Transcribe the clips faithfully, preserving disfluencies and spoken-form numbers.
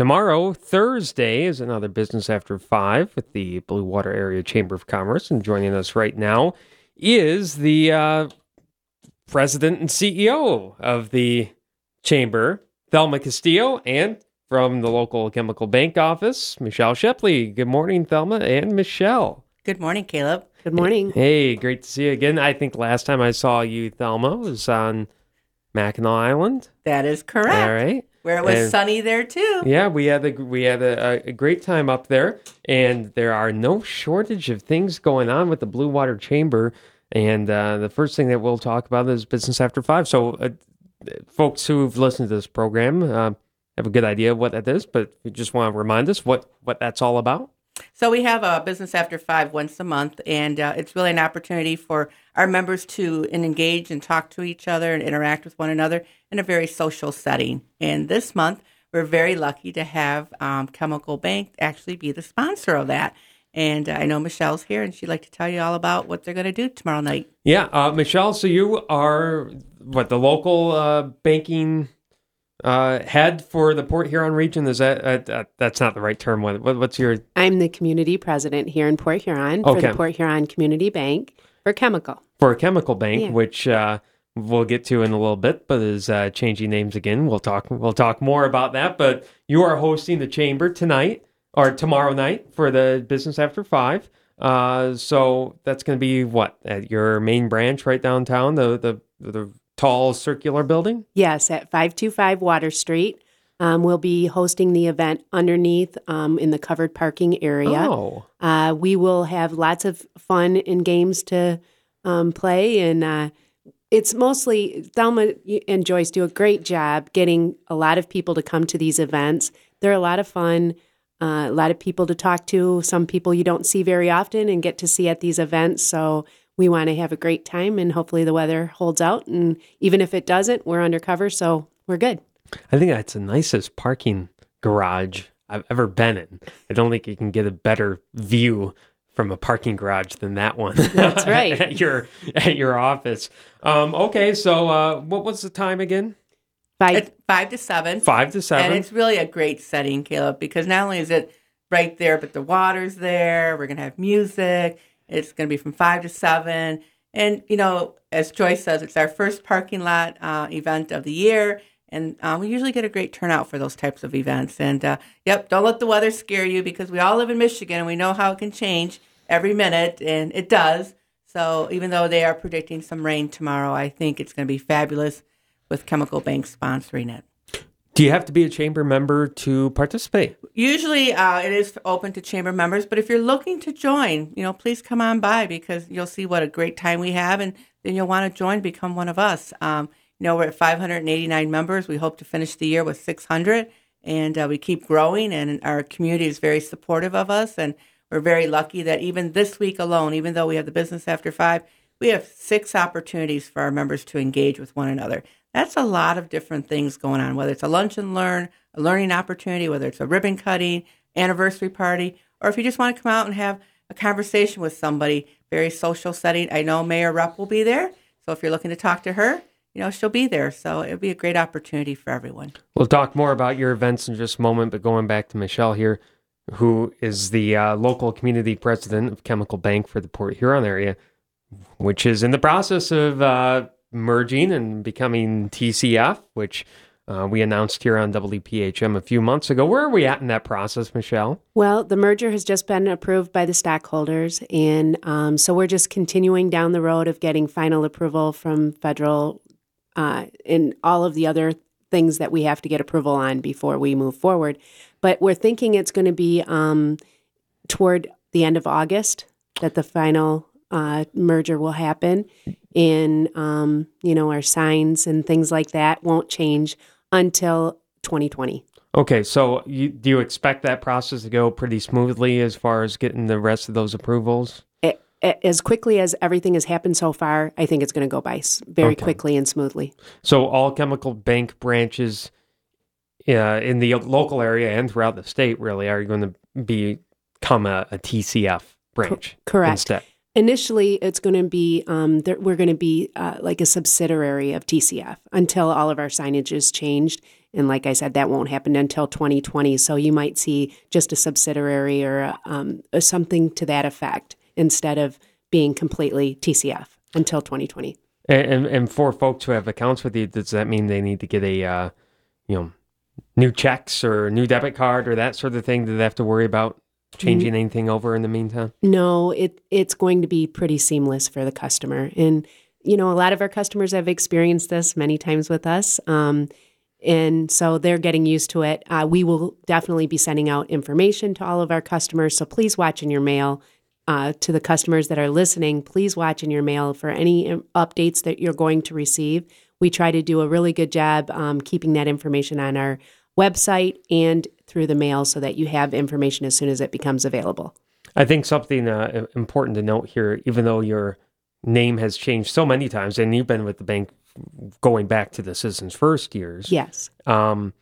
tomorrow, Thursday, is another Business After Five with the Blue Water Area Chamber of Commerce. And joining us right now is the uh, president and C E O of the Chamber, Thelma Castillo, and from the local Chemical Bank office, Michelle Shepley. Good morning, Thelma and Michelle. Good morning, Caleb. Good morning. Hey, great to see you again. I think last time I saw you, Thelma, was on Mackinac Island. That is correct. All right. Where it was And- sunny there, too. Yeah, we had a we had a, a great time up there, and there are no shortage of things going on with the Blue Water Chamber. And uh, the first thing that we'll talk about is Business After Five. So, uh, folks who've listened to this program uh, have a good idea of what that is, but we just want to remind us what what that's all about. So we have a Business After Five once a month, and uh, it's really an opportunity for our members to engage and talk to each other and interact with one another in a very social setting. And this month, we're very lucky to have um, Chemical Bank actually be the sponsor of that. And uh, I know Michelle's here, and she'd like to tell you all about what they're going to do tomorrow night. Yeah, uh, Michelle, so you are, what, the local uh, banking uh, head for the Port Huron region? Is that, uh, uh, that's not the right term. What, what's your... I'm the community president here in Port Huron for Okay. the Port Huron Community Bank for Chemical. For a chemical bank, Yeah. which uh, we'll get to in a little bit, but is uh, changing names again. We'll talk. We'll talk more about that. But you are hosting the chamber tonight or tomorrow night for the Business After Five. Uh, so that's going to be what, at your main branch right downtown, the the the tall circular building. Yes, at five two five Water Street. Um, we'll be hosting the event underneath um, in the covered parking area. Oh, Uh, we will have lots of fun and games to um, play, and uh, it's mostly Thelma and Joyce do a great job getting a lot of people to come to these events. They're a lot of fun, uh, a lot of people to talk to, some people you don't see very often and get to see at these events. So we want to have a great time, and hopefully the weather holds out. And even if it doesn't, we're undercover, so we're good. I think that's the nicest parking garage I've ever been in. I don't think you can get a better view from a parking garage than that one. That's right. at your at your office. Um, okay, so uh, what was the time again? Bye. It's five to seven. Five to seven. And it's really a great setting, Caleb, because not only is it right there, but the water's there. We're going to have music. It's going to be from five to seven. And, you know, as Joyce says, it's our first parking lot uh, event of the year. And uh, we usually get a great turnout for those types of events. And, uh, yep, don't let the weather scare you, because we all live in Michigan and we know how it can change every minute, and it does. So even though they are predicting some rain tomorrow, I think it's going to be fabulous with Chemical Bank sponsoring it. Do you have to be a chamber member to participate? Usually uh, it is open to chamber members, but if you're looking to join, you know, please come on by, because you'll see what a great time we have, and then you'll want to join, become one of us. Um, you know, we're at five hundred eighty-nine members. We hope to finish the year with six hundred, and uh, we keep growing, and our community is very supportive of us, and we're very lucky that even this week alone, even though we have the Business After Five, we have six opportunities for our members to engage with one another. That's a lot of different things going on, whether it's a lunch and learn, a learning opportunity, whether it's a ribbon cutting, anniversary party, or if you just want to come out and have a conversation with somebody, very social setting. I know Mayor Rupp will be there, so if you're looking to talk to her, you know, she'll be there. So it'll be a great opportunity for everyone. We'll talk more about your events in just a moment, but going back to Michelle here, who is the uh, local community president of Chemical Bank for the Port Huron area, which is in the process of uh, merging and becoming T C F, which uh, we announced here on W P H M a few months ago. Where are we at in that process, Michelle? Well, the merger has just been approved by the stockholders, and um, so we're just continuing down the road of getting final approval from federal uh, and all of the other things that we have to get approval on before we move forward. But we're thinking it's going to be um, toward the end of August that the final uh, merger will happen, and um, you know, our signs and things like that won't change until twenty twenty. Okay, so you, do you expect that process to go pretty smoothly as far as getting the rest of those approvals? It, as quickly as everything has happened so far, I think it's going to go by s- very Okay. quickly and smoothly. So all Chemical Bank branches uh, in the local area and throughout the state really are going to become a, a T C F branch Correct. instead. Initially, it's going to be, um, there, we're going to be uh, like a subsidiary of T C F until all of our signage is changed. And like I said, that won't happen until twenty twenty. So you might see just a subsidiary or um, or something to that effect instead of being completely T C F until twenty twenty. And, and and for folks who have accounts with you, does that mean they need to get a uh, you know new checks or new debit card or that sort of thing? Do they have to worry about changing anything over in the meantime? No, it it's going to be pretty seamless for the customer. And you know, a lot of our customers have experienced this many times with us. Um, And so they're getting used to it. Uh, we will definitely be sending out information to all of our customers. So please watch in your mail. Uh, to the customers that are listening, please watch in your mail for any updates that you're going to receive. We try to do a really good job um, keeping that information on our website and through the mail so that you have information as soon as it becomes available. I think something uh, important to note here, even though your name has changed so many times, and you've been with the bank going back to the Citizens First years. Yes. Um,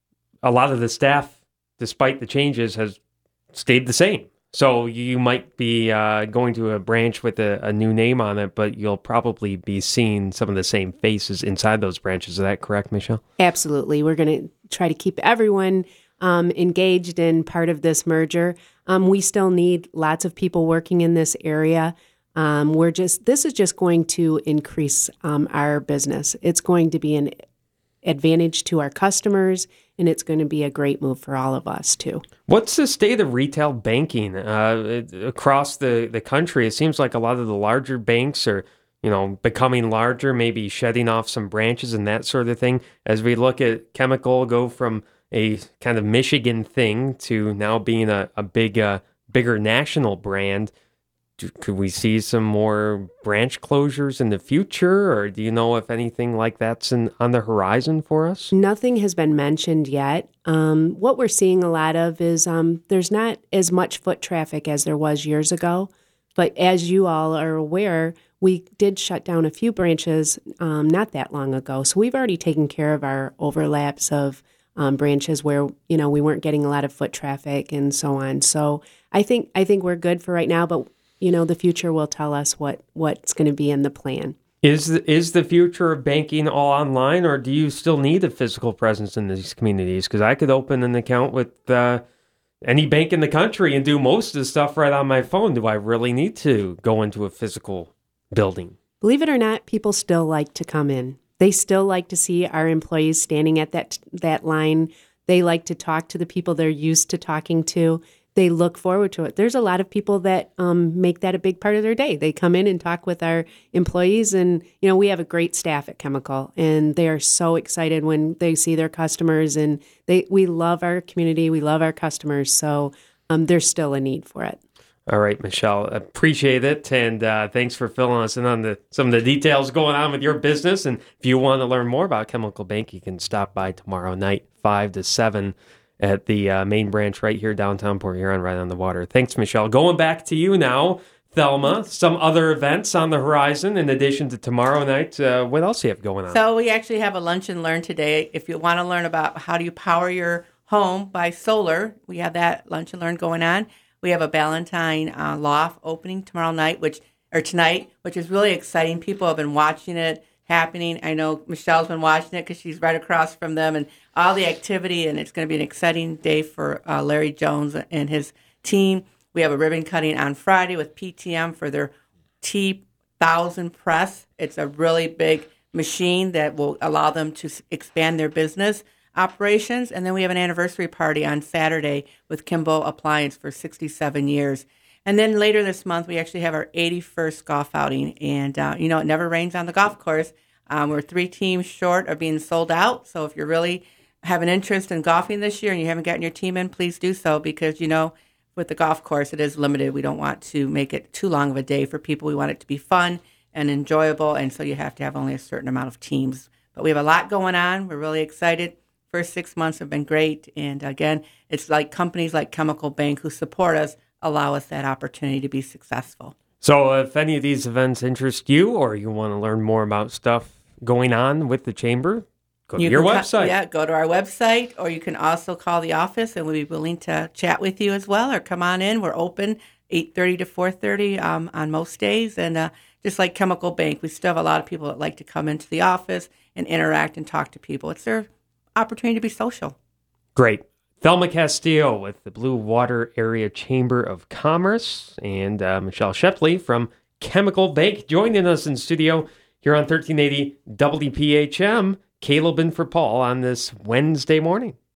a lot of the staff, despite the changes, has stayed the same. So you might be uh, going to a branch with a, a new name on it, but you'll probably be seeing some of the same faces inside those branches. Is that correct, Michelle? Absolutely. We're going to try to keep everyone um, engaged in part of this merger. Um, we still need lots of people working in this area. Um, we're just, this is just going to increase um, our business. It's going to be an advantage to our customers, and it's going to be a great move for all of us too. What's the state of retail banking uh, across the, the country? It seems like a lot of the larger banks are, you know, becoming larger, maybe shedding off some branches and that sort of thing. As we look at Chemical go from a kind of Michigan thing to now being a, a big, uh, bigger national brand, could we see some more branch closures in the future, or do you know if anything like that's in, on the horizon for us? Nothing has been mentioned yet. Um, what we're seeing a lot of is um, there's not as much foot traffic as there was years ago. But as you all are aware, we did shut down a few branches um, not that long ago. So we've already taken care of our overlaps of um, branches where, you know, we weren't getting a lot of foot traffic and so on. So I think I think we're good for right now, but you know, the future will tell us what, what's going to be in the plan. Is the, is the future of banking all online, or do you still need a physical presence in these communities? Because I could open an account with uh, any bank in the country and do most of the stuff right on my phone. Do I really need to go into a physical building? Believe it or not, people still like to come in. They still like to see our employees standing at that that line. They like to talk to the people they're used to talking to. They look forward to it. There's a lot of people that um, make that a big part of their day. They come in and talk with our employees, and you know we have a great staff at Chemical, and they are so excited when they see their customers. And they we love our community, we love our customers, so um, there's still a need for it. All right, Michelle, appreciate it, and uh, thanks for filling us in on the some of the details going on with your business. And if you want to learn more about Chemical Bank, you can stop by tomorrow night, five to seven. At the uh, main branch right here downtown Port Huron, right on the water. Thanks, Michelle. Going back to you now, Thelma. Some other events on the horizon in addition to tomorrow night. Uh, what else do you have going on? So we actually have a lunch and learn today. If you want to learn about how do you power your home by solar, we have that lunch and learn going on. We have a Ballantine uh, loft opening tomorrow night, which or tonight, which is really exciting. People have been watching it happening. I know Michelle's been watching it because she's right across from them, and all the activity, and it's going to be an exciting day for uh, Larry Jones and his team. We have a ribbon cutting on Friday with P T M for their T one thousand press. It's a really big machine that will allow them to expand their business operations. And then we have an anniversary party on Saturday with Kimbo Appliance for sixty-seven years. And then later this month, we actually have our eighty-first golf outing. And, uh, you know, it never rains on the golf course. Um, we're three teams short of being sold out. So if you really have an interest in golfing this year and you haven't gotten your team in, please do so because, you know, with the golf course, it is limited. We don't want to make it too long of a day for people. We want it to be fun and enjoyable. And so you have to have only a certain amount of teams. But we have a lot going on. We're really excited. First six months have been great. And again, it's like companies like Chemical Bank who support us allow us that opportunity to be successful. So if any of these events interest you or you want to learn more about stuff going on with the Chamber, go to you your can website. Co- yeah, go to our website, or you can also call the office, and we'll be willing to chat with you as well, or come on in. We're open eight thirty to four thirty um, on most days. And uh, just like Chemical Bank, we still have a lot of people that like to come into the office and interact and talk to people. It's their opportunity to be social. Great. Thelma Castillo with the Blue Water Area Chamber of Commerce and uh, Michelle Shepley from Chemical Bank joining us in studio here on thirteen eighty W P H M. Caleb in for Paul on this Wednesday morning.